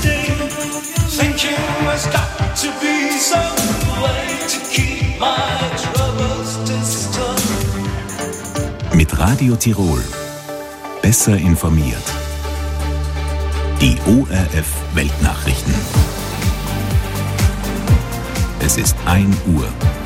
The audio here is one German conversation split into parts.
day. Thinking there's got to be some way to keep my troubles distant. Mit Radio Tirol. Besser informiert. Die ORF Weltnachrichten. Es ist 1 Uhr.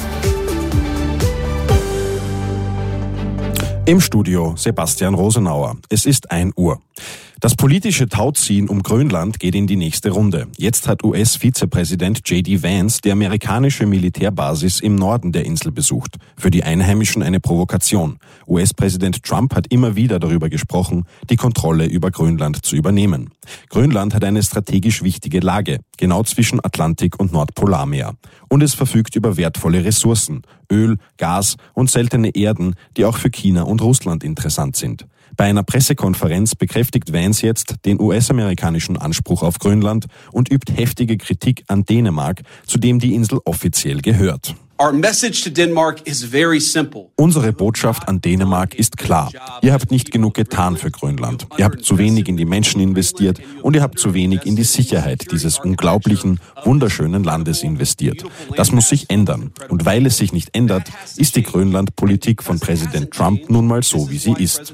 Im Studio Sebastian Rosenauer. Es ist 1 Uhr. Das politische Tauziehen um Grönland geht in die nächste Runde. Jetzt hat US-Vizepräsident J.D. Vance die amerikanische Militärbasis im Norden der Insel besucht. Für die Einheimischen eine Provokation. US-Präsident Trump hat immer wieder darüber gesprochen, die Kontrolle über Grönland zu übernehmen. Grönland hat eine strategisch wichtige Lage, genau zwischen Atlantik und Nordpolarmeer. Und es verfügt über wertvolle Ressourcen, Öl, Gas und seltene Erden, die auch für China und Russland interessant sind. Bei einer Pressekonferenz bekräftigt Vance jetzt den US-amerikanischen Anspruch auf Grönland und übt heftige Kritik an Dänemark, zu dem die Insel offiziell gehört. Our message to Denmark is very simple. Unsere Botschaft an Dänemark ist klar. Ihr habt nicht genug getan für Grönland. Ihr habt zu wenig in die Menschen investiert und ihr habt zu wenig in die Sicherheit dieses unglaublichen, wunderschönen Landes investiert. Das muss sich ändern. Und weil es sich nicht ändert, ist die Grönland-Politik von Präsident Trump nun mal so, wie sie ist.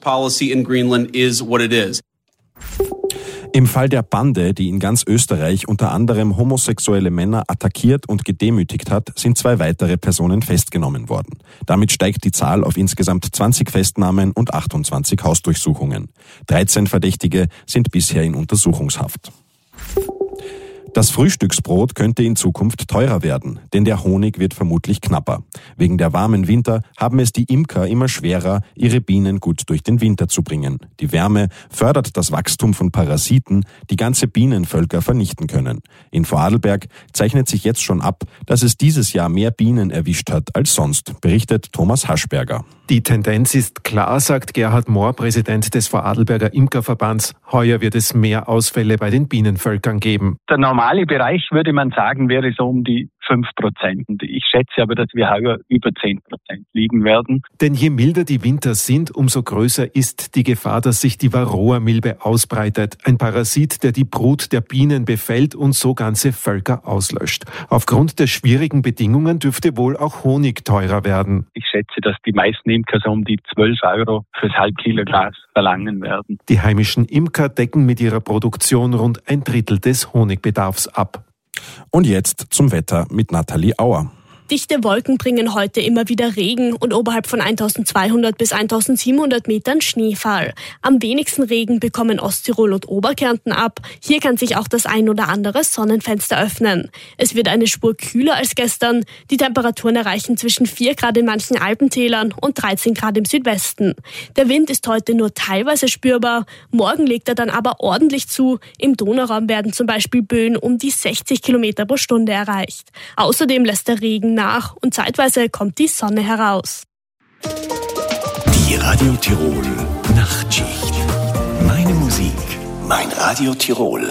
Im Fall der Bande, die in ganz Österreich unter anderem homosexuelle Männer attackiert und gedemütigt hat, sind 2 weitere Personen festgenommen worden. Damit steigt die Zahl auf insgesamt 20 Festnahmen und 28 Hausdurchsuchungen. 13 Verdächtige sind bisher in Untersuchungshaft. Das Frühstücksbrot könnte in Zukunft teurer werden, denn der Honig wird vermutlich knapper. Wegen der warmen Winter haben es die Imker immer schwerer, ihre Bienen gut durch den Winter zu bringen. Die Wärme fördert das Wachstum von Parasiten, die ganze Bienenvölker vernichten können. In Vorarlberg zeichnet sich jetzt schon ab, dass es dieses Jahr mehr Bienen erwischt hat als sonst, berichtet Thomas Haschberger. Die Tendenz ist klar, sagt Gerhard Mohr, Präsident des Vorarlberger Imkerverbands. Heuer wird es mehr Ausfälle bei den Bienenvölkern geben. Der normale Bereich, würde man sagen, wäre so um die 5%. Ich schätze aber, dass wir heuer über 10% liegen werden. Denn je milder die Winter sind, umso größer ist die Gefahr, dass sich die Varroa-Milbe ausbreitet. Ein Parasit, der die Brut der Bienen befällt und so ganze Völker auslöscht. Aufgrund der schwierigen Bedingungen dürfte wohl auch Honig teurer werden. Ich schätze, dass die meisten Imker so um die 12 € fürs Halbkilo Glas verlangen werden. Die heimischen Imker decken mit ihrer Produktion rund 1/3 des Honigbedarfs ab. Und jetzt zum Wetter mit Nathalie Auer. Dichte Wolken bringen heute immer wieder Regen und oberhalb von 1200 bis 1700 Metern Schneefall. Am wenigsten Regen bekommen Osttirol und Oberkärnten ab. Hier kann sich auch das ein oder andere Sonnenfenster öffnen. Es wird eine Spur kühler als gestern. Die Temperaturen erreichen zwischen 4 Grad in manchen Alpentälern und 13 Grad im Südwesten. Der Wind ist heute nur teilweise spürbar. Morgen legt er dann aber ordentlich zu. Im Donauraum werden zum Beispiel Böen um die 60 Kilometer pro Stunde erreicht. Außerdem lässt der Regen nach und zeitweise kommt die Sonne heraus. Die Radio Tirol Nachtschicht. Meine Musik, mein Radio Tirol.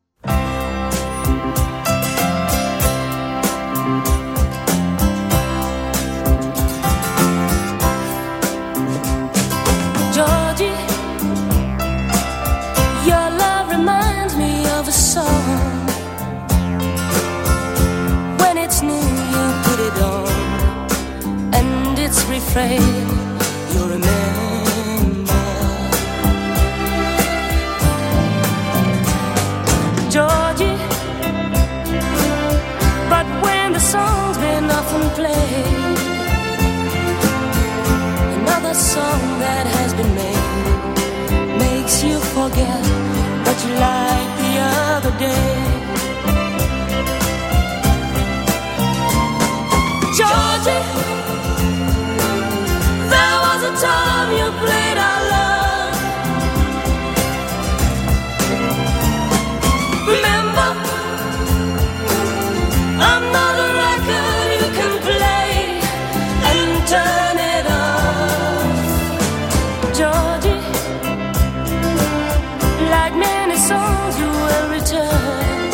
Georgie, your love reminds me of a song. When it's new, you put it on, and its refrain you'll remember. Georgie, but when the song's been often played, another song that has been made makes you forget what you liked the other day. Georgie, there was a time you played our love. Remember, I'm not a record you can play and turn it off. Georgie, like many songs you will return.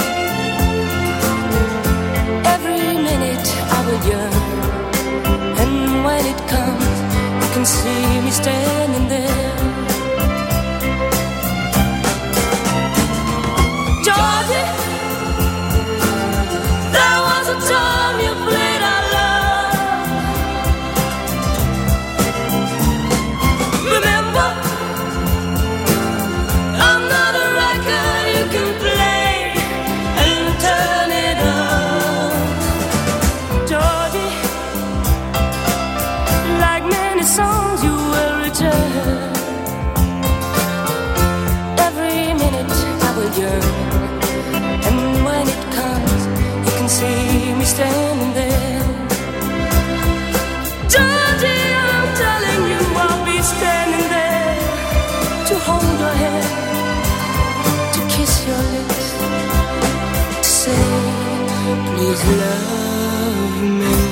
And when it comes, you can see me standing there. Georgie, I'm telling you, I'll be standing there to hold your hand, to kiss your lips, to say, please love me.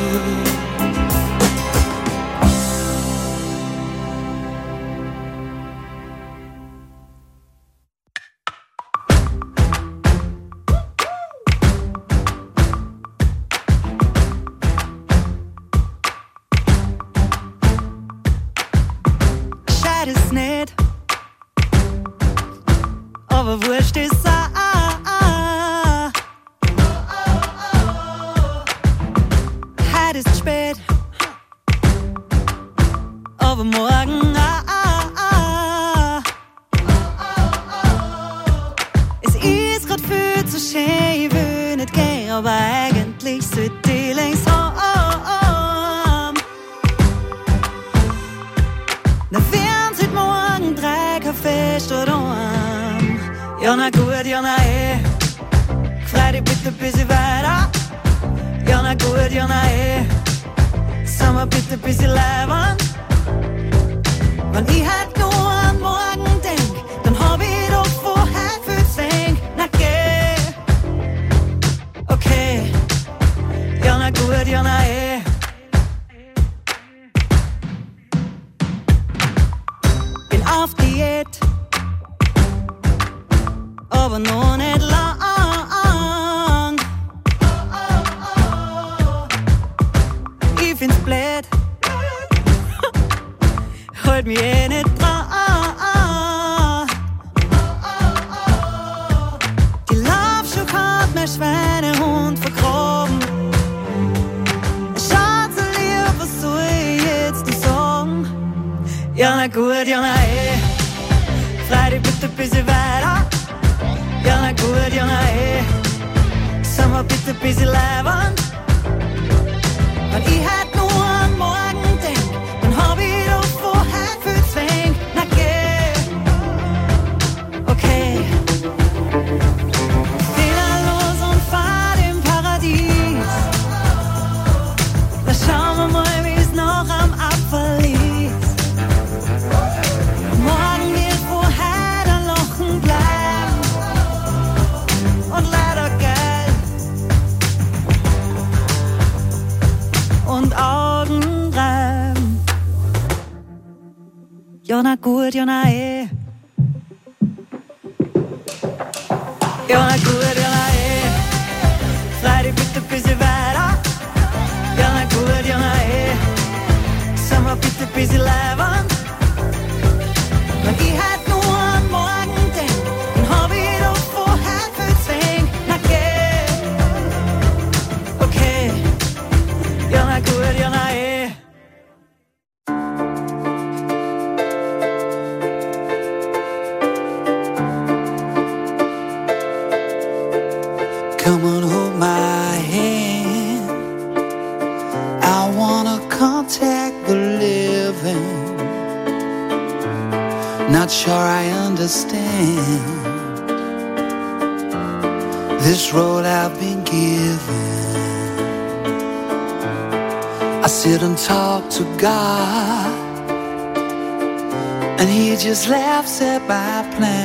Just laughs at my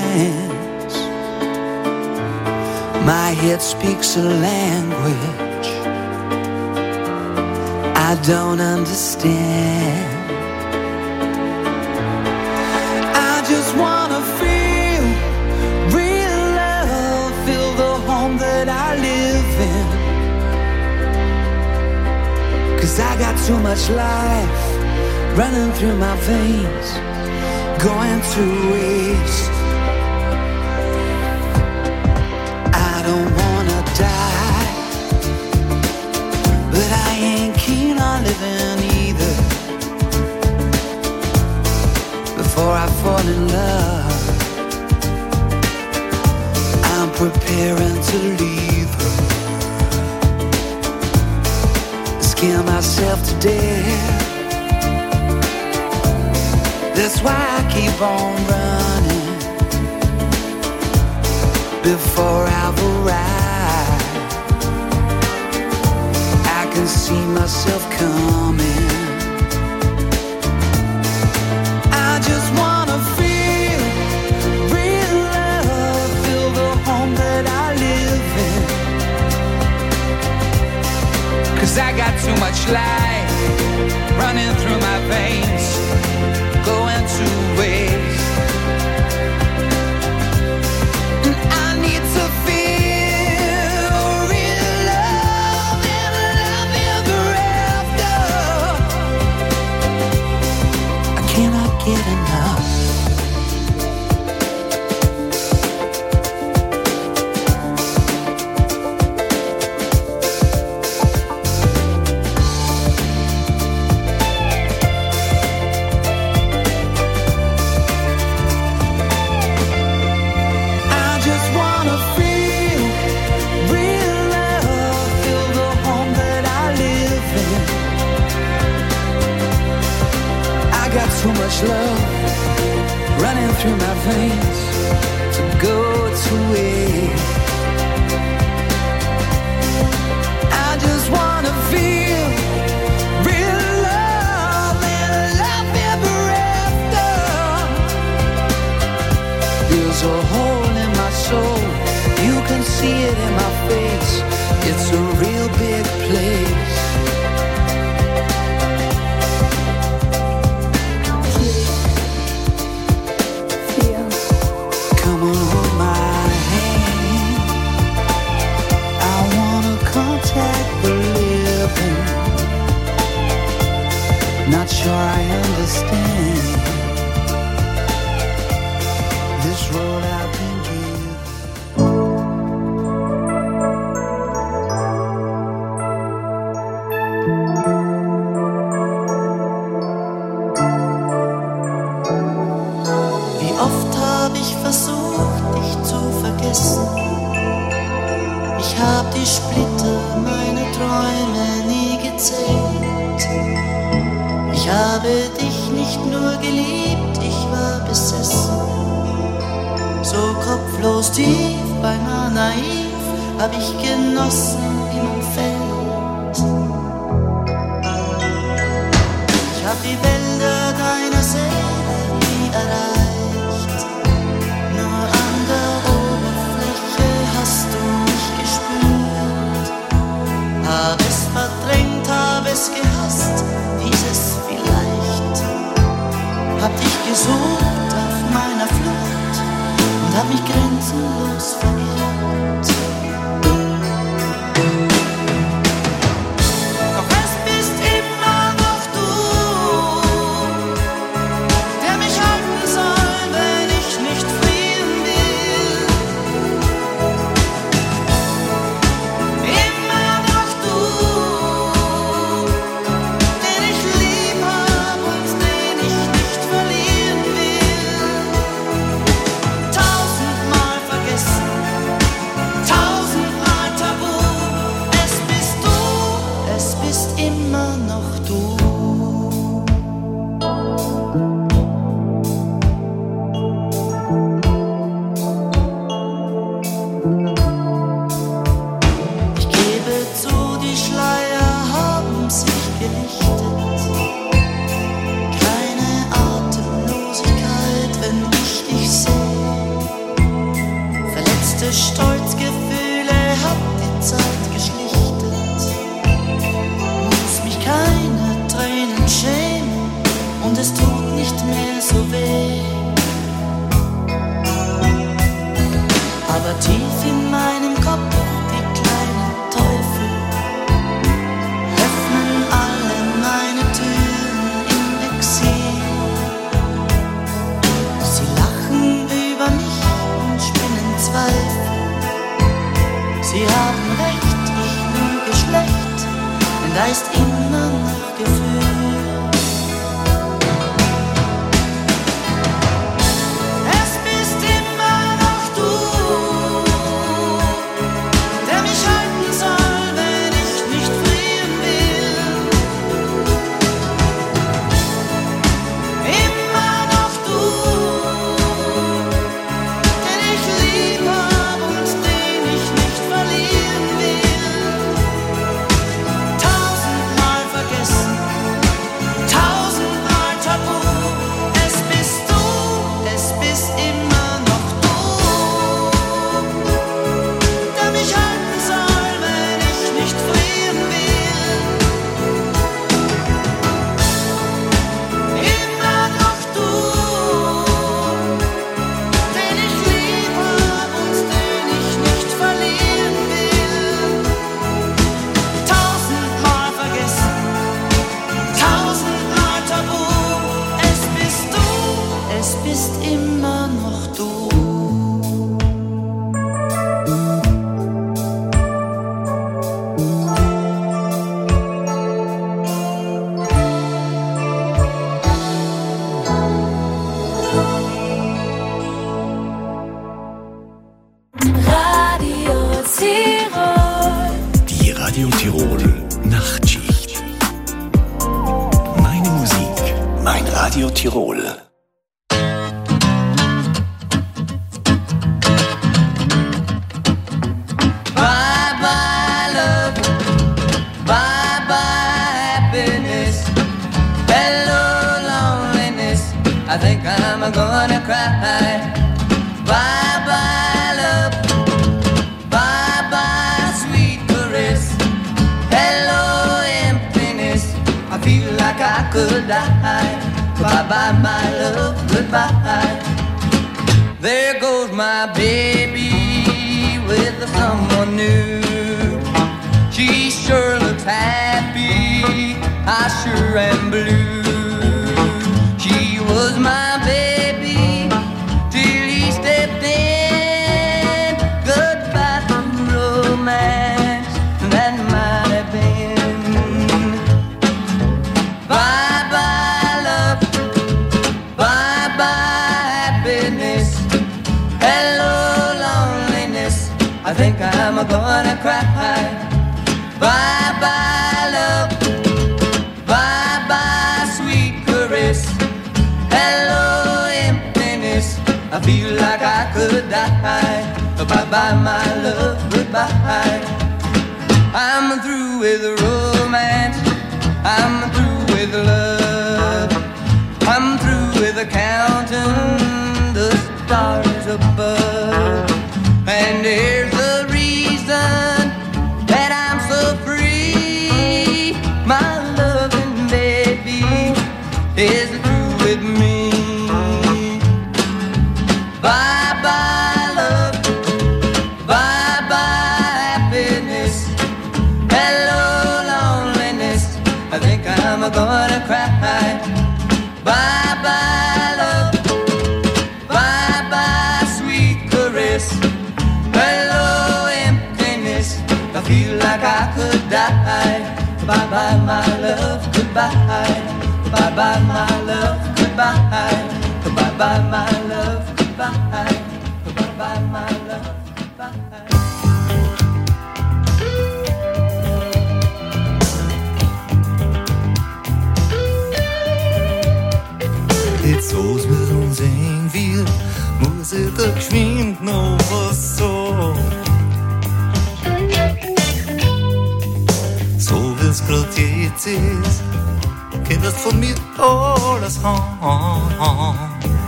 plans. My head speaks a language I don't understand. I just wanna feel real love, feel the home that I live in. 'Cause I got too much life running through my veins, going to waste. I don't wanna die, but I ain't keen on living either. Before I fall in love, I'm preparing to leave her. Scare myself to death. That's why I keep on running. before I've arrived. I can see myself coming. I just wanna feel real love, feel the home that I live in. 'Cause I got too much life running through my veins, going two ways. And I need to feel real love and love ever after. I cannot get enough. Too much love running through my veins to go to waste. I just wanna feel real love and love ever after. There's a hole in my soul, you can see it in my face. It's a real big place. Not sure I understand this road I've been given. Wie oft habe ich versucht, dich zu vergessen. Ich hab die Splitter meiner Träume nie gezählt. Ich habe dich nicht nur geliebt, ich war besessen. So kopflos, tief, beinahe naiv, hab ich genossen, wie man fällt. Ich hab die Wälder deiner Seele nie erreicht. Nur an der Oberfläche hast du mich gespürt. Hab es verdrängt, hab es gehasst, dieses vielleicht. Hab dich gesucht auf meiner Flucht und hab mich grenzenlos verirrt. Doch es bist immer noch du, der mich halten soll, wenn ich nicht fliehen will. Immer noch du, den ich lieb hab und den ich nicht verlieren will. Tausendmal vergessen, tausendmal tabu. Es bist immer noch du. Ich gebe zu, die Schleier haben sich gelichtet. Keine Atemlosigkeit, wenn ich dich sehe. Verletzte Stolzgefühle hat die Zeit geschlichtet. Muss mich keine Tränen schämen und es tut nicht mehr so weh. Aber tief in meinem Kopf die kleinen Teufel öffnen alle meine Türen im Exil. Sie lachen über mich und spinnen Zweifel. Sie haben recht, ich lüge schlecht, denn da ist immer noch Gefühl. Es bist immer noch du, der mich halten soll, wenn ich nicht fliehen will. Immer noch du, den ich lieb hab und Tirol. Bye-bye love, bye-bye happiness, hello loneliness, I think I'm gonna cry. Bye-bye love, bye-bye sweet caress, hello emptiness, I feel like I could die. Bye-bye my love, goodbye. There goes my baby with someone new. She sure looks happy, I sure am blue. She was my baby till he stepped in. Goodbye to romance, that might have been. Bye-bye love, bye-bye happiness, hello loneliness, I think I'm gonna cry. Bye-bye love, bye-bye sweet caress, hello emptiness, I feel like I could die. Bye-bye my love, goodbye. I'm through with romance, I'm through with love, I'm through with counting the stars above. And here's the reason that I'm so free. My loving baby is through with me. Bye-bye love, bye-bye happiness, hello loneliness, I think I'm gonna cry. Bye-bye love, bye-bye sweet caress, hello emptiness, I feel like I could die. Bye-bye my love, goodbye. Bye-bye my love, goodbye. Bye-bye my love, goodbye. Bye-bye my love, goodbye. Jetzt so's mit uns eng wird, muss ich da geschwind noch was sagen. So wie's grad jetzt ist, könntest von mir alles haben.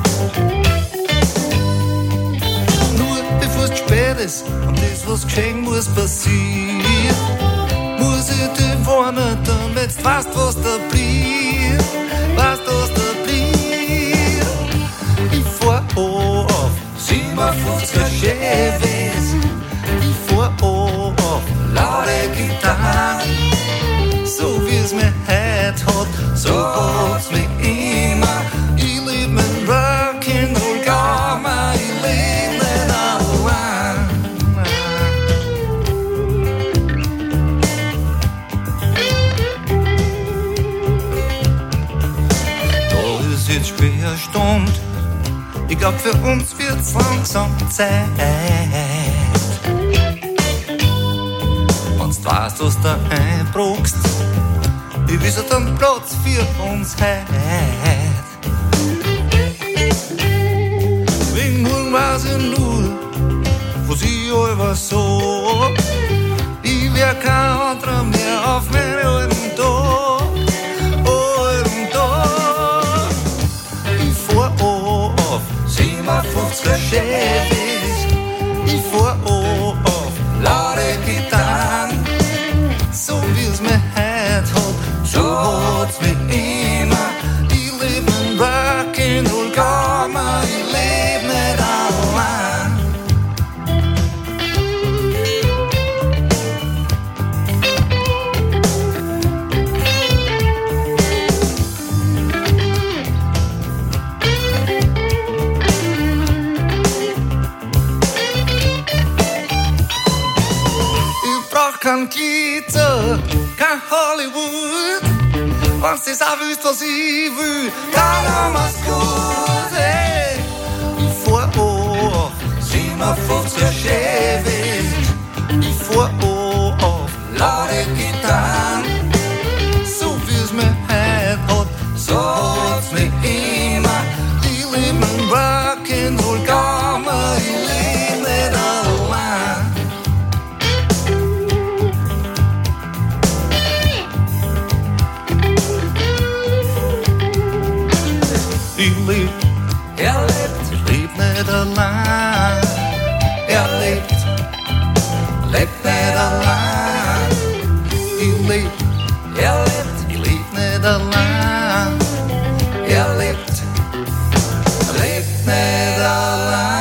Nur bevor's zu spät ist und das, was geschehen muss, passiert, muss ich dich warnen, damit du weißt, was da blieb. Weißt, was da blieb. Ich fahr auf 57er Chevys, ich fahr auf laute Gitarren. So wie's mir heut hat, so hat's mich immer. Ich lieb mein Rock'n'Roll Gamma, ich lieb nicht allein. Da ist jetzt Sperrstund, ich glaub für uns wird's langsam Zeit. Wenn's du weißt, was du einbrauchst, ich wisse dann Platz für uns heut. Wegen morgen weiß ich nur, was ich über so. Ich wär kein anderer mehr auf meinen alten Tag. Alten Tag. Ich fahr auf 57er Chevys, ich fahr auf laute Gitarren. So wie's mir heut hat, so hat's mich immer. Ich leb mein Rock'n'Roll Gamma, ich leb nicht allein. Ich brauch kein Glitzer, kein Hollywood. Wenn's das auch willst, was ich will, dann mach's gut, hey. Ich fahr auf 57er Chevys, ich fahr auf laute Gitarren. So wie's mir heut hat, so hat's mich immer. lebt nicht allein. Ich leb, er lebt, ich leb nicht allein. Er lebt nicht allein.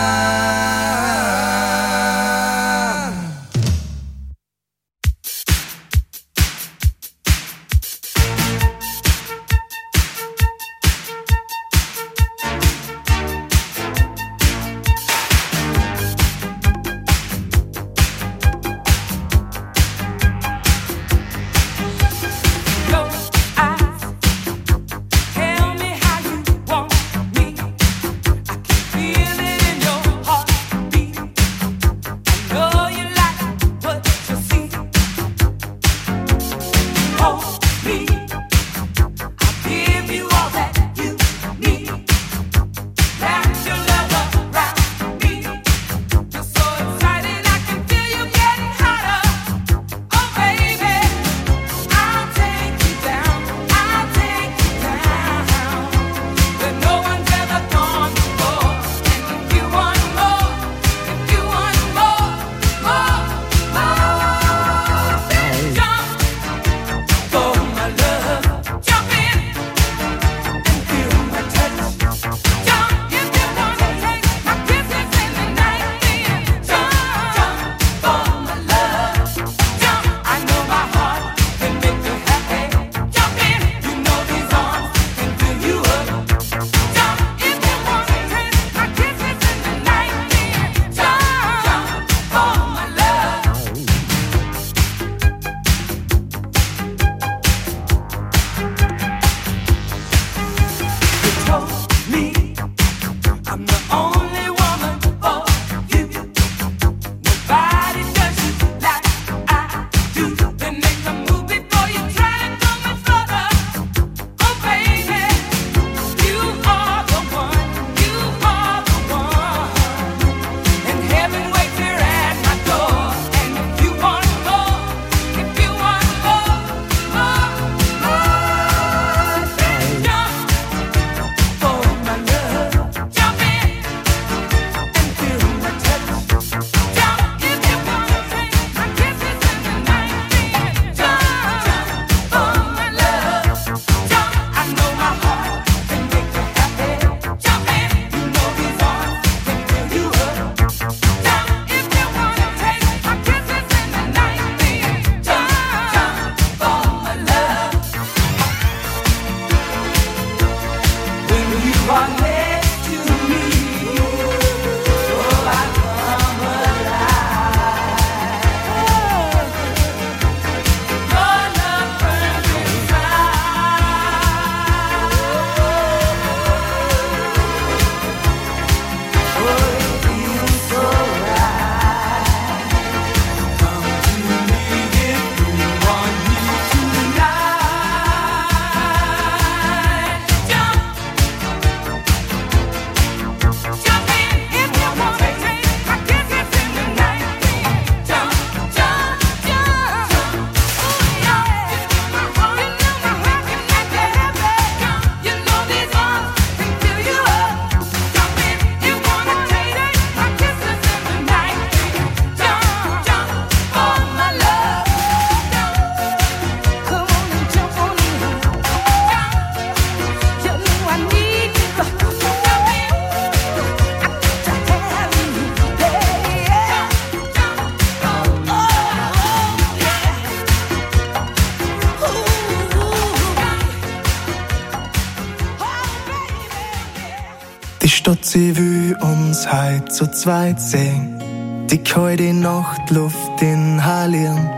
Die Stadt, sie will uns heut zu zweit sehen. Die kalte Nachtluft inhalieren.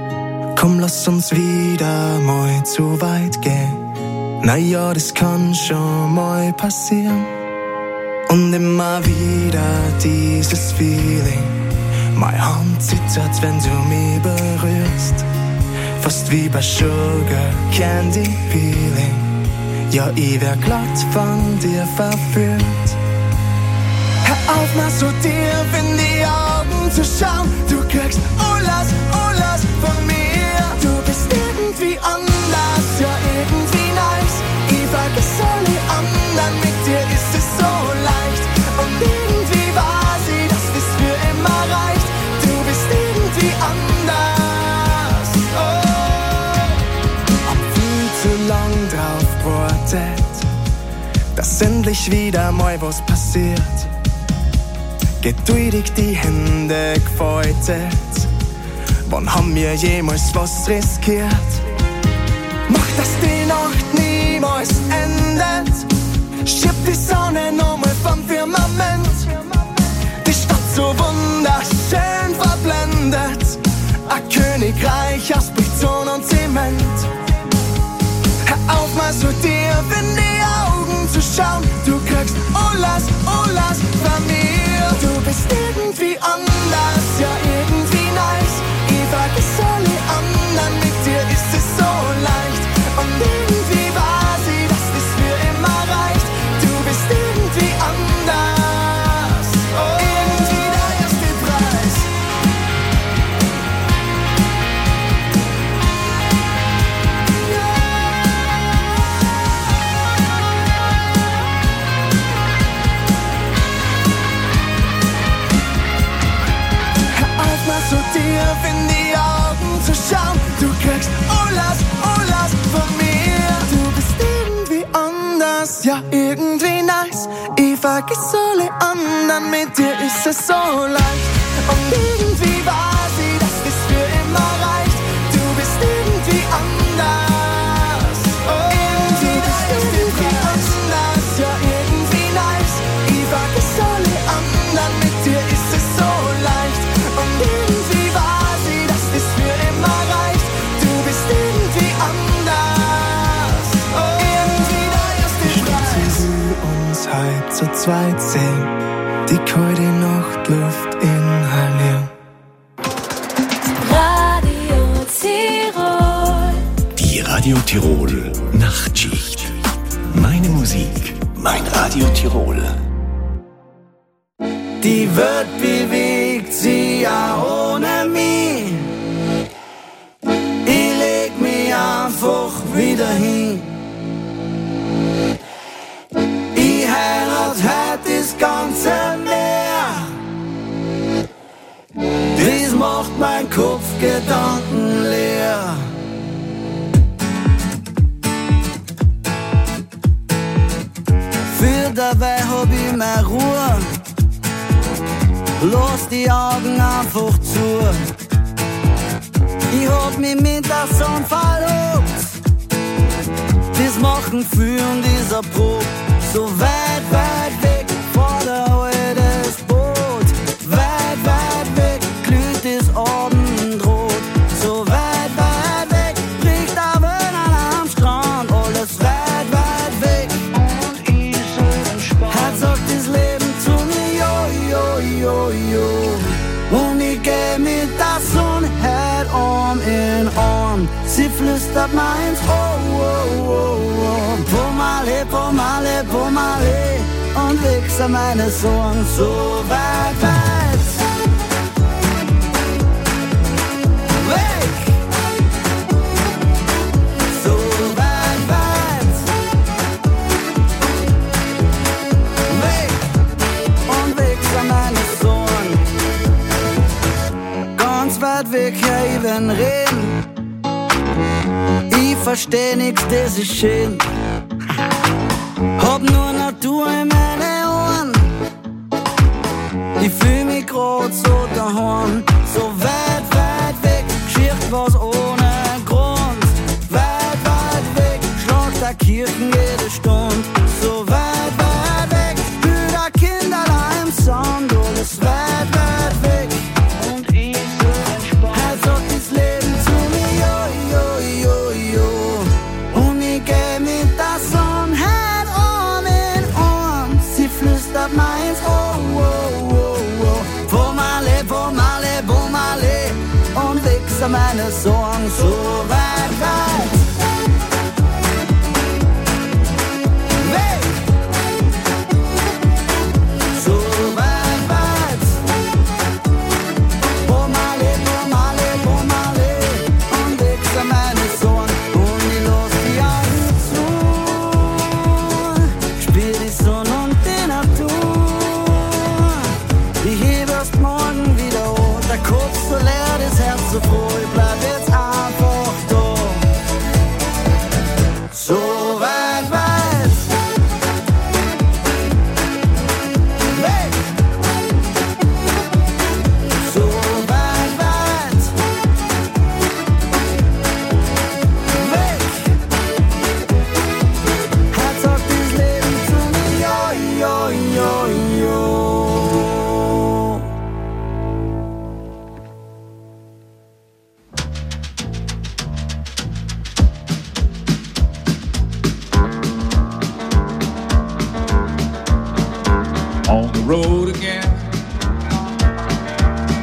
Komm, lass uns wieder mal zu weit gehen. Naja, das kann schon mal passieren. Und immer wieder dieses Feeling. Meine Hand zittert, wenn du mich berührst. Fast wie bei Sugar Candy Peeling. Ja, ich wär glatt von dir verführt. Hör auf, mal so tief in die Augen zu schauen. Du kriegst alles von mir. Du bist irgendwie anders, ja irgendwie nice. Ich vergess alle anderen, mit dir ist es so leicht. Und irgendwie weiß ich, dass das für immer reicht. Du bist irgendwie anders. gewartet, dass endlich wieder mal was passiert. Geduldig die Hände gefaltet, wann haben wir jemals was riskiert? Mach, dass die Nacht niemals endet, schieb die Sonne nochmal vom Firmament. Die Stadt so wunderschön verblendet, ein Königreich aus Beton und Zement. Hör auf mal so tief in die Augen zu schauen, du kriegst alles von mir. Du bist irgendwie anders, ja irgendwie nice. Ich vergiss alle anderen, mit dir ist es so leicht. Und irgendwie weiß ich, dass das für immer reicht. Du bist irgendwie anders, oh, irgendwie der erste Preis. Hör auf mal so tief in die Augen zu schauen, du kriegst alles von mir. Du bist irgendwie anders, ja irgendwie nice. Ich vergiss alle anderen, mit dir ist es so leicht. Und irgendwie weiß ich, dass das für immer reicht. Du bist irgendwie anders, oh, irgendwie das ist irgendwie anders, ja irgendwie nice. Ich vergiss alle anderen, mit dir ist es so leicht. Und irgendwie weiß ich, dass das für immer reicht. Du bist irgendwie anders, oh, irgendwie der erste Preis. Sie will uns heute zu zweit sehen, die kalte Nachtluft inhalieren. Radio Tirol. Die Radio Tirol Nachtschicht. Meine Musik, mein Radio Tirol. Die Welt bewegt sich ja ohne mich. Ich leg mich einfach wieder hin. Ich heirat heute das ganze Meer. Das macht mein Kopf Gedanken leer. Für dabei hab ich meine Ruhe. Lass die Augen einfach zu. Ich hab mich mit der Sonne verlobt. Das machen für und dieser Prob. So weit, weit weg vor der Heide das Boot. Weit, weit weg glüht das Abendrot. So weit, weit weg bricht der Wellen am Strand. Alles weit, weit weg und ich so entspannt. Heute sagt das Leben zu mir, jo. Und ich geh mit der Sonne heute Arm in Arm. Sie flüstert mir ins Ohr, Pomale, Pomale, Pomale. Und wechsel meine Sorgen so weit, weit weg. So weit, weit weg. Und wechsel meine Sorgen ganz weit weg, ja, ich will reden. Ich versteh nix, das ist schön. Hab nur Natur in meine Ohren. Ich fühl mich grad so daheim. So weit, weit weg, schirrt was ohne Grund. Weit, weit weg, schlagt der Kirchen jede Stunde. So weit, weit weg, spül der Kinderlein im Sand. Alles weit, weit weg und ich so entspannt. Halt sagt das Leben zu mir, jo. Und ich geh mit der Sonne halt Arm in Arm. Sie flüstert mir ins Ohr, Pomale, Pomale, Pomale. Und wechsel meine Sorgen so weit, weit weg. So weit, weit Pomale, Pomale, Pomale. Und wechsel meine Sorgen und ich lass die Augen zu. Spiel die Sonne und die Natur. Ich heb erst morgen wieder hoch. Der Kopf so leer, das Herz so froh. Ich bleib jetzt einfach da.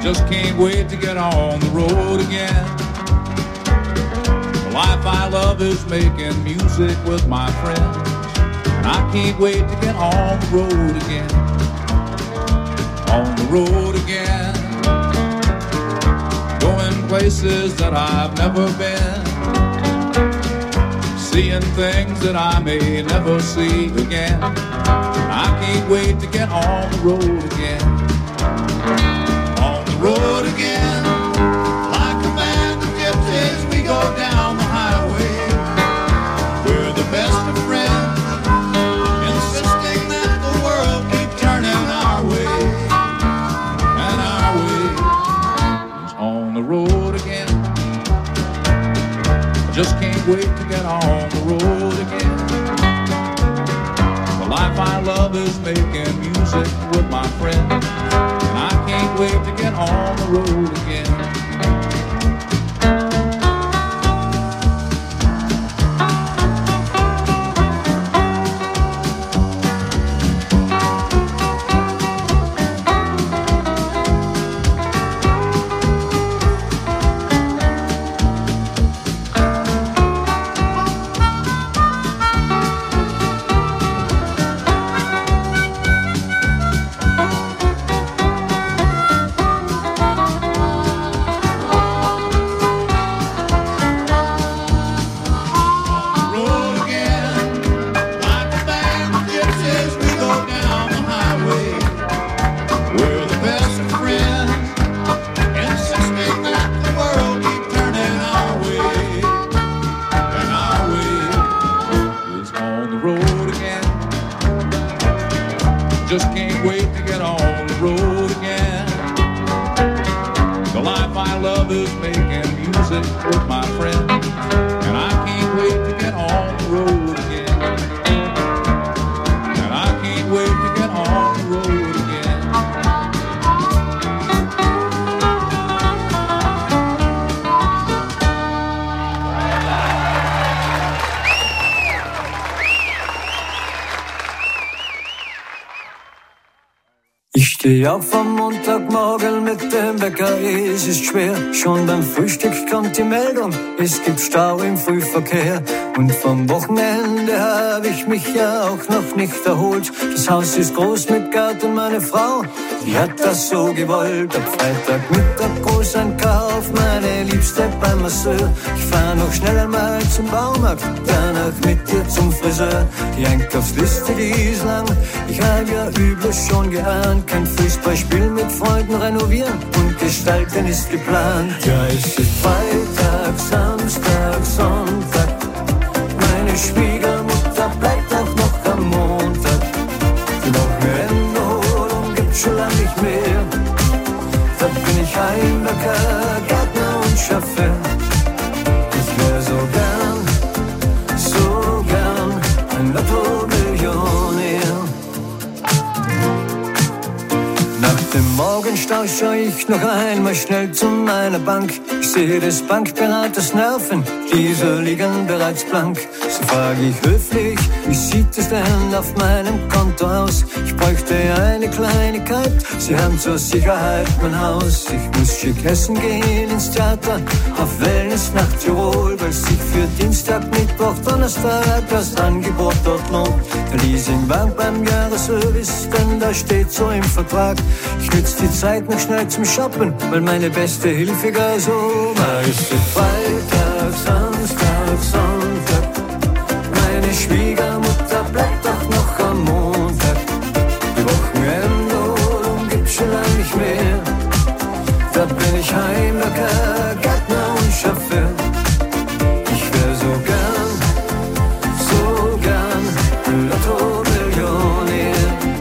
just can't wait to get on the road again. The life I love is making music with my friends, and I can't wait to get on the road again. On the road again, going places that I've never been, seeing things that I may never see again. I can't wait to get on the road again. On the road again, like a band of gypsies, we go down the highway. We're the best of friends, insisting that the world keep turning our way. And our way is on the road again. I just can't wait to get on the road again. The life I love is making music with my friends, and I can't wait to get on the road again. Just can't wait to get on the road again. The life I love is making music with my friends, and I can't wait to get on the road again. And I can't wait to get on the road again. Ich steh auf am Montagmorgen mit dem Wecker, es ist schwer. Schon beim Frühstück kommt die Meldung, es gibt Stau im Frühverkehr. Und vom Wochenende hab ich mich ja auch noch nicht erholt. Das Haus ist groß mit Garten, meine Frau, die hat das so gewollt. Ab Freitagmittag Großeinkauf, meine Liebste beim Masseur. Ich fahr noch schnell einmal zum Baumarkt, danach mit dir zum Friseur. Die Einkaufsliste, die ist lang, ich hab ja Übles schon geahnt. Kein Fußballspiel mit Freunden renovieren und gestalten ist geplant. Ja, es ist Freitag, Samstag, Sonntag. Meine Schwiegermutter bleibt auch noch am Montag. Die Wochenendholung gibt's schon lang nicht mehr. Da bin ich Heimwerker, Gärtner und Chauffeur. Ich wär so gern ein Lotto-Millionär. Nach dem Morgenstau schau ich noch einmal schnell zu meiner Bank. Ich sehe des Bankberaters Nerven, diese liegen bereits blank. So frage ich höflich, wie sieht es denn auf meinem Konto aus? Ich bräuchte eine Kleinigkeit, Sie haben zur Sicherheit mein Haus. Ich muss schick essen gehen ins Theater, auf Wellness nach Tirol, weil sich für Dienstag, Mittwoch, Donnerstag das Angebot dort lohnt. Der Leasingbank beim Jahresservice, denn da steht so im Vertrag. Ich nütze die Zeit noch schnell zum Shoppen, weil meine beste Hilfe gar so war. Es ist Freitag, Samstag, Sonntag. Meine Schwiegermutter bleibt doch noch am Montag. Die Wochenendholung gibt's schon lang nicht mehr. Da bin ich Heimwerker, Gärtner und Chauffeur. Ich wär so gern Lotto-Millionär.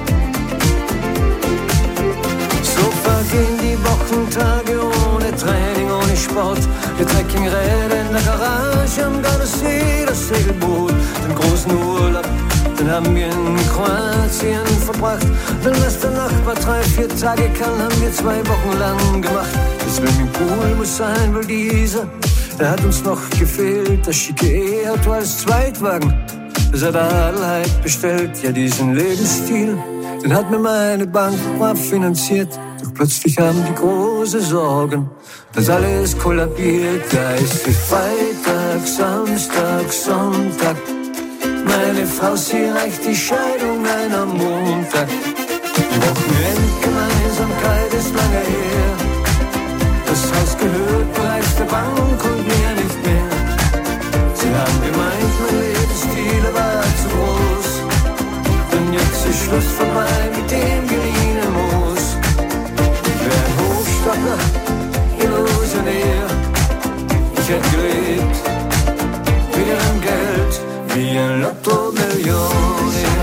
So vergehen die Wochentage ohne Training, ohne Sport. Wir Trekkingräder in der Garage am Gardasee, das Segelboot. Den großen Urlaub, den haben wir in Kroatien verbracht. Wenn was der Nachbar 3-4 Tage kann, haben wir 2 Wochen lang gemacht. Das Swimmingpool muss sein, weil dieser, der hat uns noch gefehlt. Das schicke E-Auto als Zweitwagen, das hat Adelheid bestellt. Ja, diesen Lebensstil, den hat mir meine Bank brav finanziert. Doch plötzlich haben die große Sorgen, dass alles kollabiert. Da ist es Freitag, Samstag, Sonntag. Meine Frau, sie reicht die Scheidung ein am Montag. Wochenendgemeinsamkeit ist lange her. Das Haus gehört bereits der Bank und mir nicht mehr. Sie haben gemeint, mein Lebensstil war zu groß. Denn jetzt ist Schluss vorbei mit dem geliehenen Moos. Ich wär ein Hochstapler, Illusionär. Ich hätte gelebt mit ihrem Geld wie ein Lotto-Millionär.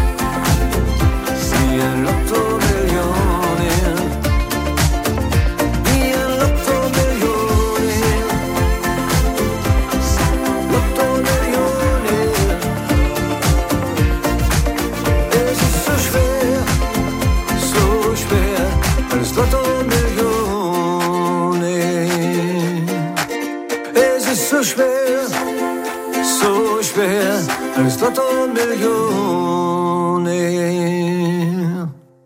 Wie ein Lotto-Millionär. Wie ein Lotto-Millionär. Lotto-Millionär. Es ist so schwer als Lotto-Millionär. Es ist so schwer als Lotto-Millionär.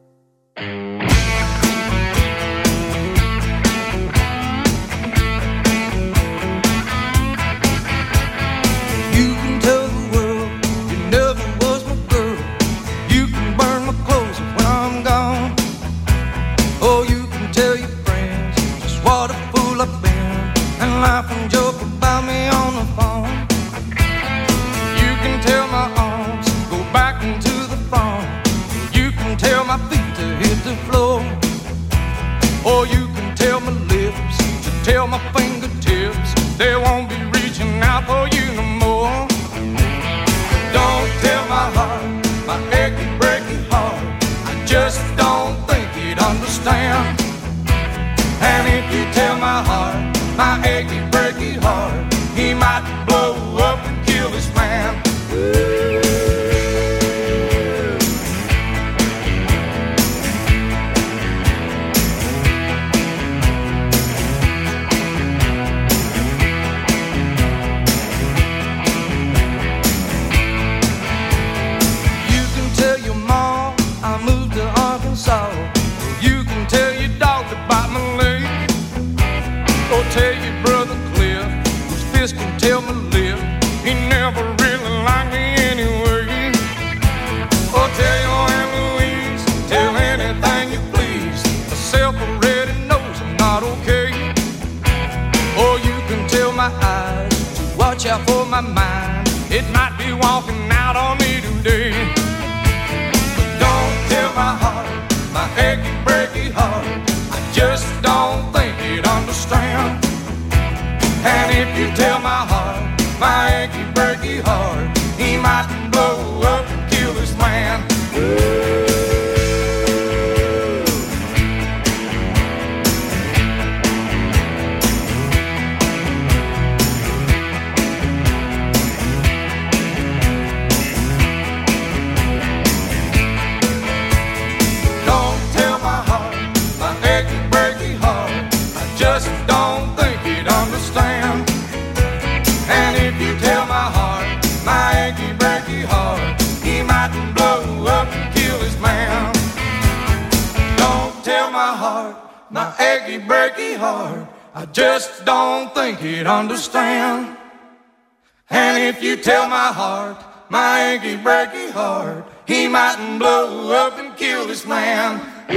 You can tell the world you never was my girl. You can burn my clothes when I'm gone. Oh, you can tell your friends just what a fool I've been and laugh and joke about me on the phone. You can tell my arms go back into the farm. You can tell my feet to hit the floor. Or you can tell my lips to tell my fingertips they won't be reaching out for you no more. Don't tell my heart, my achy, breaky heart, I just don't think he'd understand. And if you tell my heart, my achy, breaky heart, he might blow up and kill this man. You can tell your mom I moved to Arkansas. You can tell your dog to bite my leg. Or tell your brother Cliff, whose fist can tell my lip, he never really liked me anyway. Or tell your Aunt Louise, tell anything you please, myself already knows I'm not okay. Or you can tell my eyes to watch out for my mind, it might be walking out on me today. But don't tell my heart, my achy, breaky heart, I just don't think he'd understand. And if you tell my heart, my achy, breaky heart, he might blow up and kill this man. Don't tell my heart, my achy, breaky heart, I just don't think he'd understand. And if you tell my heart, my achy, breaky heart, he might blow up and kill his man. Don't tell my heart, my achy, breaky heart, I just don't think he'd understand. And if you tell my heart, my achy, breaky heart, he mightn't blow up and kill this man.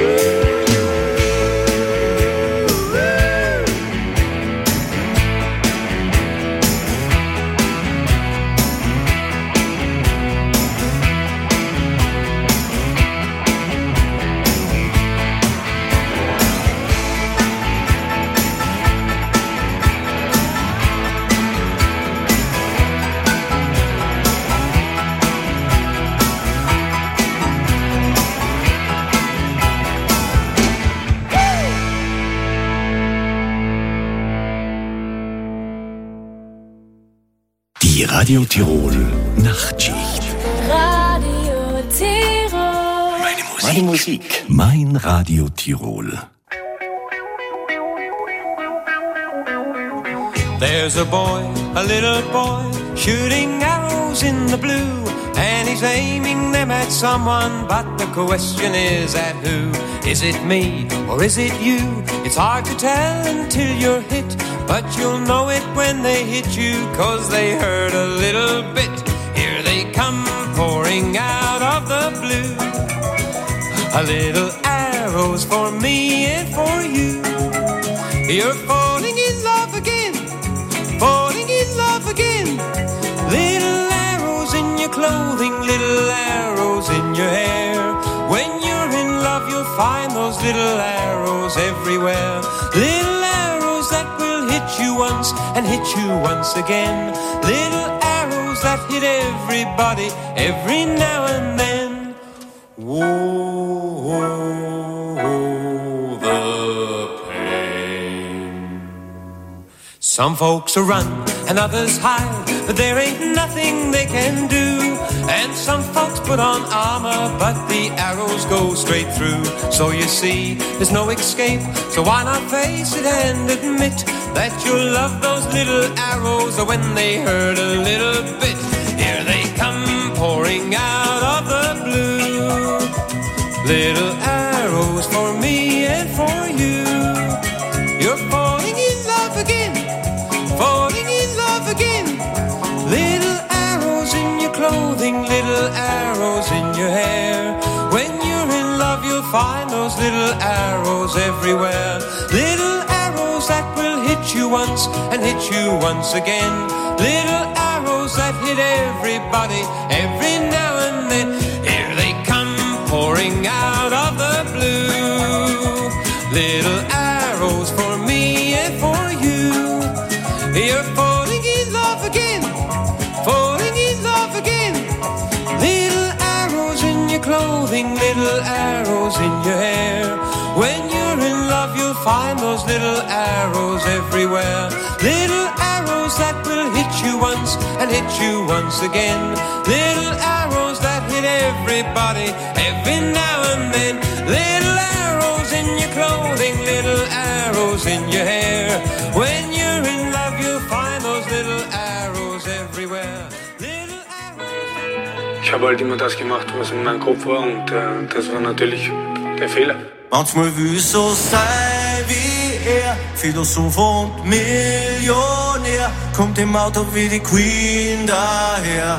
Die Radio Tirol Nachtschicht. Radio Tirol. Meine Musik. Mein Radio Tirol. There's a boy, a little boy, shooting arrows in the blue, and he's aiming them at someone, but the question is at who? Is it me or is it you? It's hard to tell until you're hit, but you'll know it when they hit you, 'cause they hurt a little bit. Here they come pouring out of the blue, a little arrows for me and for you. You're falling in love again, falling in love again. Little arrows in your clothing, little arrows in your hair. When you're in love you'll find those little arrows everywhere. Little arrows that will hit you once and hit you once again. Little arrows that hit everybody every now and then. Whoa, the pain. Some folks run and others hide, but there ain't nothing they can do. And some folks put on armor, but the arrows go straight through. So you see, there's no escape, so why not face it and admit that you'll love those little arrows when they hurt a little bit. Here they come pouring out of the blue, little arrows for me and for you. You're falling in love again, falling in love again. Little arrows in your clothing, little arrows in your hair. When you're in love you'll find those little arrows everywhere. Little arrows that will hit you once and hit you once again. Little arrows that hit everybody every now and then. Here they come pouring out of the blue, little arrows for me and for you. You're falling in love again, falling in love again. Little arrows in your clothing, little arrows in your hair. When you're in love you'll find those little arrows everywhere. Little arrows that will hit you once and hit you once again. Little arrows that hit everybody every now and then. Little arrows in your clothing, little arrows in your hair. When you're in love you'll find those little arrows everywhere. Ich habe halt immer das gemacht, was in meinem Kopf war, und das war natürlich der Fehler. Manchmal will ich so sein wie er, Philosoph und Millionär, kommt im Auto wie die Queen daher.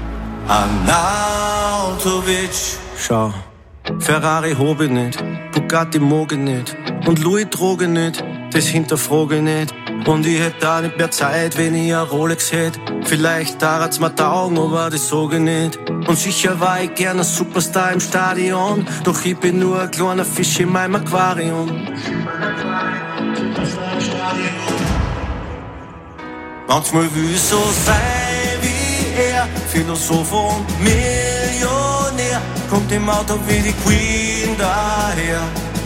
Arnautovic. Schau, Ferrari hab ich nicht, Bugatti mag ich nicht und Louis trage ich nicht, das hinterfrage ich nicht. Und ich hätt auch nicht mehr Zeit, wenn ich ein Rolex hätt. Vielleicht darat's mir taugen, aber das sag ich nicht. Und sicher war ich gern ein Superstar im Stadion, doch ich bin nur ein kleiner Fisch in meinem Aquarium. Manchmal will ich so sein wie er, Philosoph und Millionär, kommt im Auto wie die Queen daher.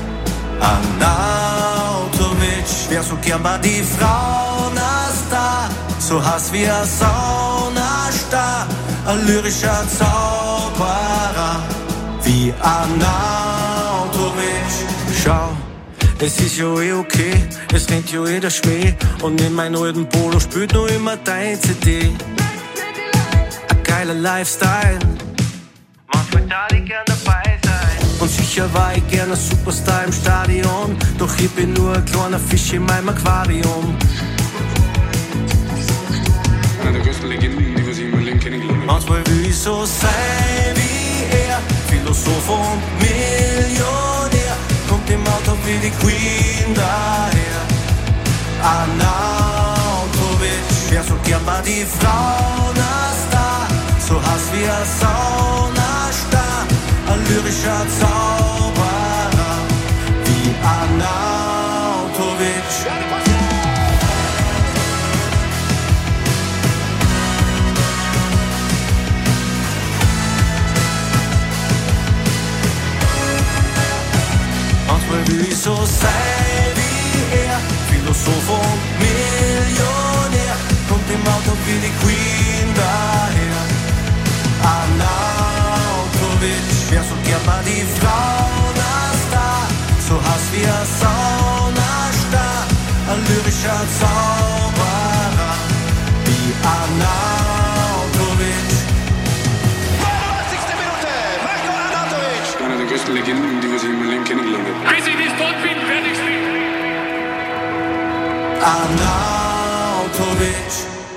Arnautovic, wär so gern bei die Frauenstar, so heiß wie ein Saunastar, ein lyrischer Zauberer wie Arnautovic. Schau, es ist ja eh okay, es rennt ja eh der Schmäh, und in meinem alten Polo spielt noch immer dein CD. Ein geiler Lifestyle, manchmal darf ich gern dabei sein. Und sicher war ich gern ein Superstar im Stadion, doch ich bin nur ein kleiner Fisch in meinem Aquarium. Einer der größten Legenden, die wir in meinem Leben kennengelernt haben. Manchmal will ich so sein wie er, Philosoph und Millionär, kommt im Auto wie die Queen daher. Arnautovic, wär so gern bei die Frauenstar, so heiß wie ein Saunastar, ein lyrischer Zauberer wie Arnautovic. Manchmal will ich so sein wie er, Philosoph und Millionär, kommt im Auto wie die Queen daher. Arnautovic, wär so gern mal die Frau Arnautovic.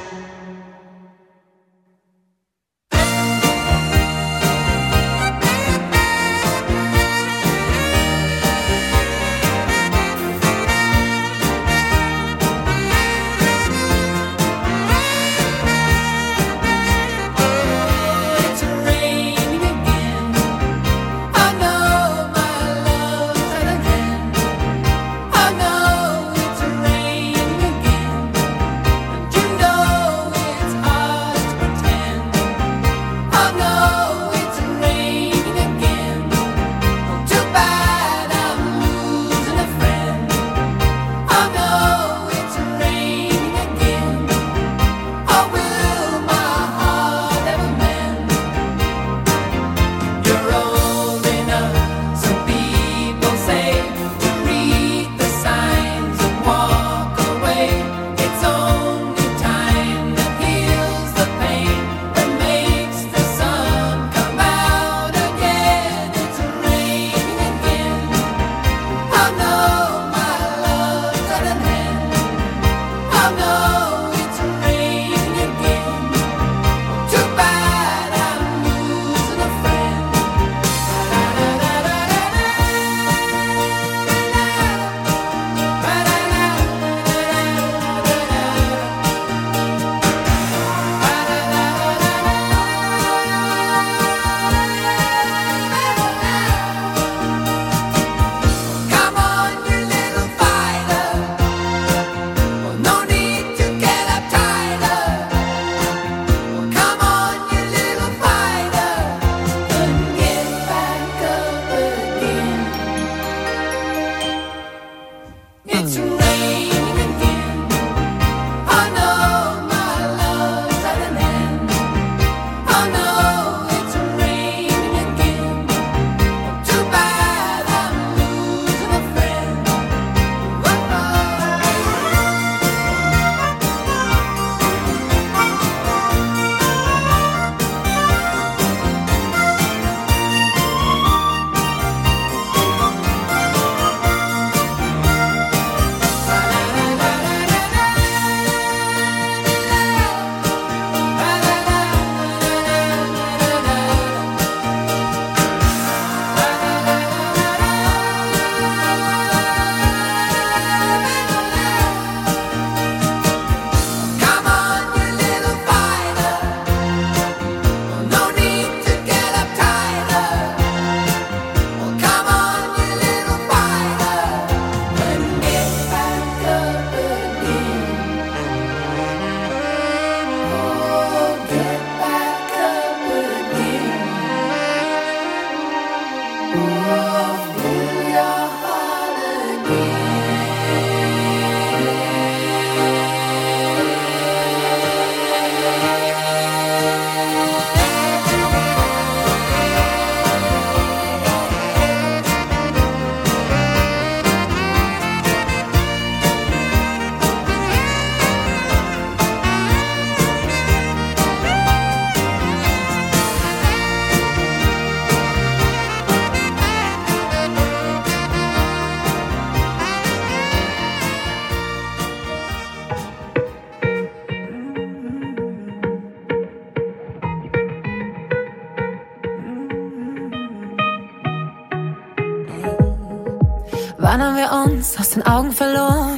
Wann haben wir uns aus den Augen verloren?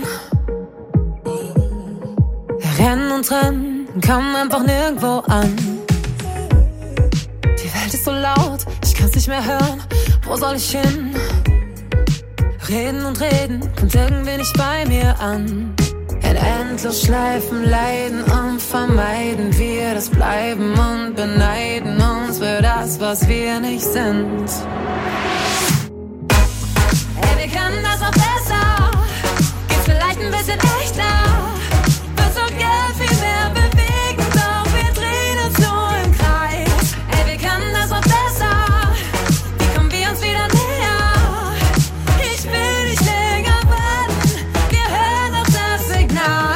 Wir rennen und rennen und kommen einfach nirgendwo an. Die Welt ist so laut, ich kann's nicht mehr hören. Wo soll ich hin? Reden und reden, kommt irgendwie nicht bei mir an. In Endlosschleifen leiden und vermeiden wir das Bleiben und beneiden uns für das, was wir nicht sind. Ey, wir können das noch besser, geht's vielleicht ein bisschen echter. Wird so gern viel mehr bewegen, doch wir drehen uns nur im Kreis. Ey, wir können das noch besser, wie kommen wir uns wieder näher? Ich will nicht länger warten, wir hören auf das Signal.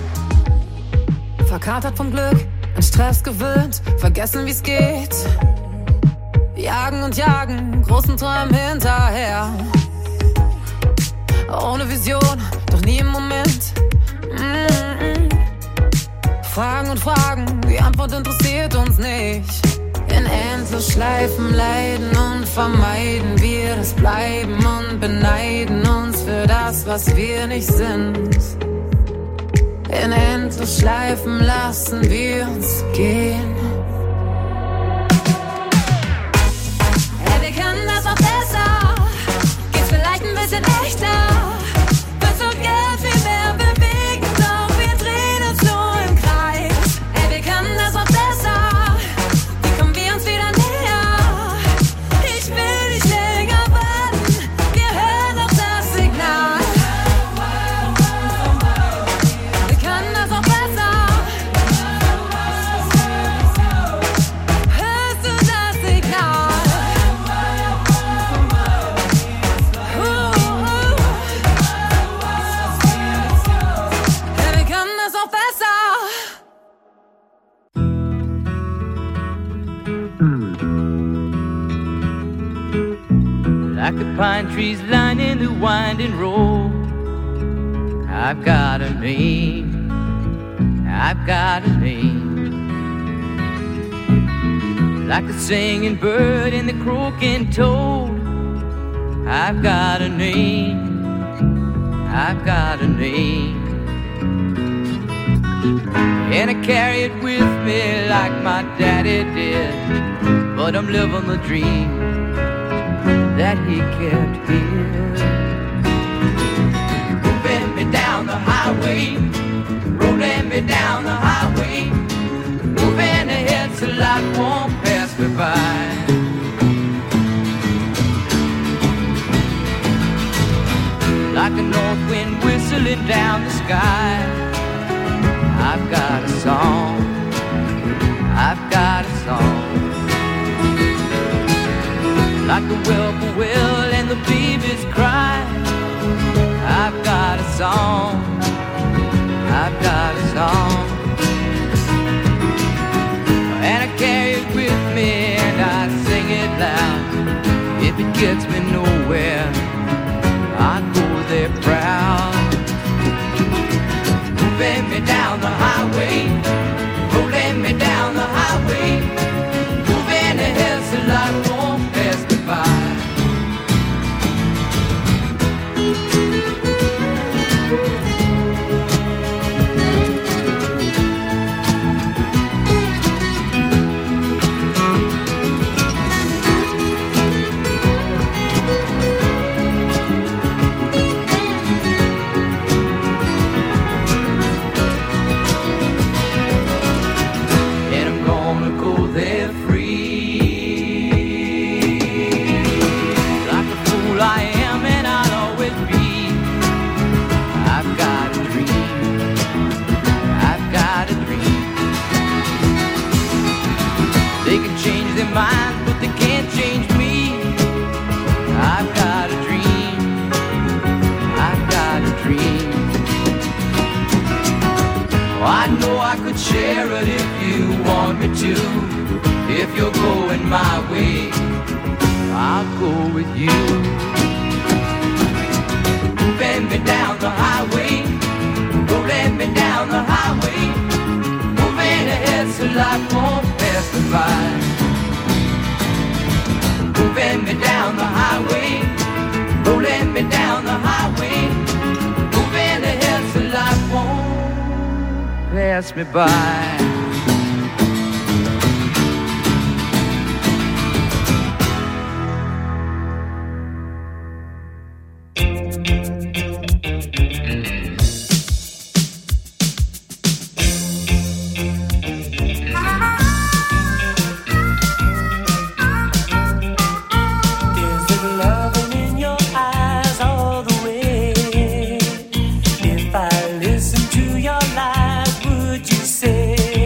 Verkatert vom Glück, an Stress gewöhnt, vergessen wie's geht. Fragen und jagen großen Träumen hinterher. Ohne Vision, doch nie im Moment. Fragen und Fragen, die Antwort interessiert uns nicht. In Endlosschleifen leiden und vermeiden wir das Bleiben und beneiden uns für das, was wir nicht sind. In Endlosschleifen lassen wir uns gehen. Hey, wir können das auch besser. Geht's vielleicht ein bisschen echter? Wird so gern viel mehr bewegen, doch wir drehen uns nur im Kreis. Hey, wir können das auch besser. Wie kommen wir uns wieder näher? Ich will nicht länger warten. Wir hören doch das Signal. Wir können das auch besser. Hörst du das Signal? Ja, wir können das auch besser. Like the pine trees lining the winding road, I've got a name, I've got a name. Like the singing bird and the croaking toad, I've got a name, I've got a name. And I carry it with me like my daddy did, but I'm living the dream that he kept here. Moving me down the highway, rolling me down the highway, moving ahead so life won't pass me by. Like a north wind whistling down the sky, I've got a song, I've got a song. Like the whippoorwill and the babies cry, I've got a song, I've got a song. And I carry it with me and I sing it loud. If it gets me nowhere, I go there proud. Moving me down the highway, rolling me down the highway, moving ahead so life won't pass me by. And I'm gonna go there free. Like a fool I am and I'll always be. I've got a dream, I've got a dream. They can change their minds but they can't change me. I've got a dream, I've got a dream. Oh, I know I could share it if you want me to. If you're going my way, I'll go with you. Moving me down the highway, rolling me down the highway, moving ahead so life won't pass me by. Moving me down the highway, rolling me down the highway, moving ahead so life won't pass me by. Is it loving in your eyes all the way? If I listen to your lies, would you say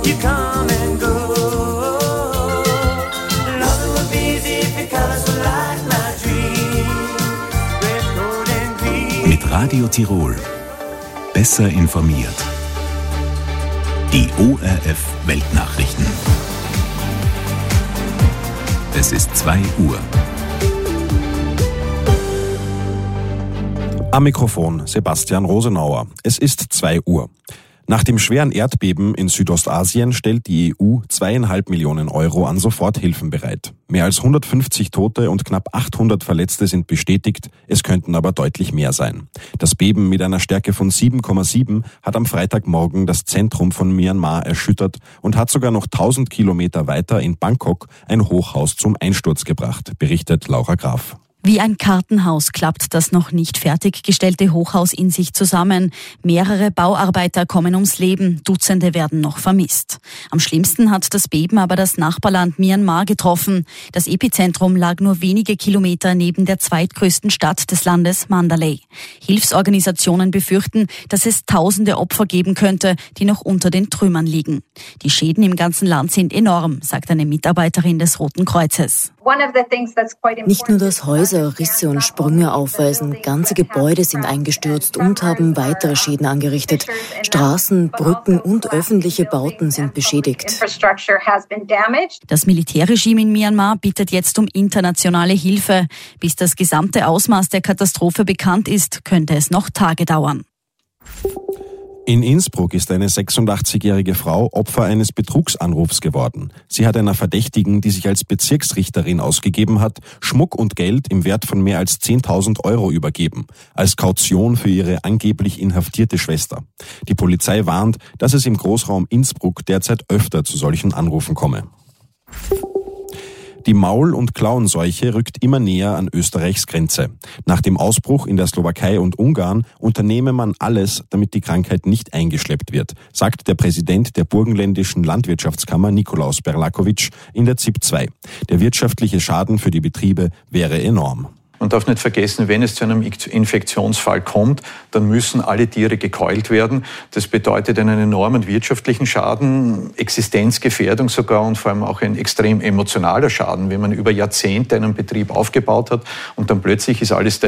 you come and go. Nothing would be easy if your colors were like my dream. Red, gold and green. Mit Radio Tirol. Besser informiert. Die ORF Weltnachrichten. Es ist 2 Uhr. Am Mikrofon Sebastian Rosenauer. Es ist 2 Uhr. Nach dem schweren Erdbeben in Südostasien stellt die EU 2,5 Millionen Euro an Soforthilfen bereit. Mehr als 150 Tote und knapp 800 Verletzte sind bestätigt, es könnten aber deutlich mehr sein. Das Beben mit einer Stärke von 7,7 hat am Freitagmorgen das Zentrum von Myanmar erschüttert und hat sogar noch 1000 Kilometer weiter in Bangkok ein Hochhaus zum Einsturz gebracht, berichtet Laura Graf. Wie ein Kartenhaus klappt das noch nicht fertiggestellte Hochhaus in sich zusammen. Mehrere Bauarbeiter kommen ums Leben, Dutzende werden noch vermisst. Am schlimmsten hat das Beben aber das Nachbarland Myanmar getroffen. Das Epizentrum lag nur wenige Kilometer neben der zweitgrößten Stadt des Landes, Mandalay. Hilfsorganisationen befürchten, dass es tausende Opfer geben könnte, die noch unter den Trümmern liegen. Die Schäden im ganzen Land sind enorm, sagt eine Mitarbeiterin des Roten Kreuzes. Nicht nur, dass Häuser Risse und Sprünge aufweisen, ganze Gebäude sind eingestürzt und haben weitere Schäden angerichtet. Straßen, Brücken und öffentliche Bauten sind beschädigt. Das Militärregime in Myanmar bittet jetzt um internationale Hilfe. Bis das gesamte Ausmaß der Katastrophe bekannt ist, könnte es noch Tage dauern. In Innsbruck ist eine 86-jährige Frau Opfer eines Betrugsanrufs geworden. Sie hat einer Verdächtigen, die sich als Bezirksrichterin ausgegeben hat, Schmuck und Geld im Wert von mehr als 10.000 Euro übergeben, als Kaution für ihre angeblich inhaftierte Schwester. Die Polizei warnt, dass es im Großraum Innsbruck derzeit öfter zu solchen Anrufen komme. Die Maul- und Klauenseuche rückt immer näher an Österreichs Grenze. Nach dem Ausbruch in der Slowakei und Ungarn unternehme man alles, damit die Krankheit nicht eingeschleppt wird, sagt der Präsident der burgenländischen Landwirtschaftskammer Nikolaus Berlakovic in der ZIP 2. Der wirtschaftliche Schaden für die Betriebe wäre enorm. Man darf nicht vergessen, wenn es zu einem Infektionsfall kommt, dann müssen alle Tiere gekeult werden. Das bedeutet einen enormen wirtschaftlichen Schaden, Existenzgefährdung sogar und vor allem auch ein extrem emotionaler Schaden, wenn man über Jahrzehnte einen Betrieb aufgebaut hat und dann plötzlich ist alles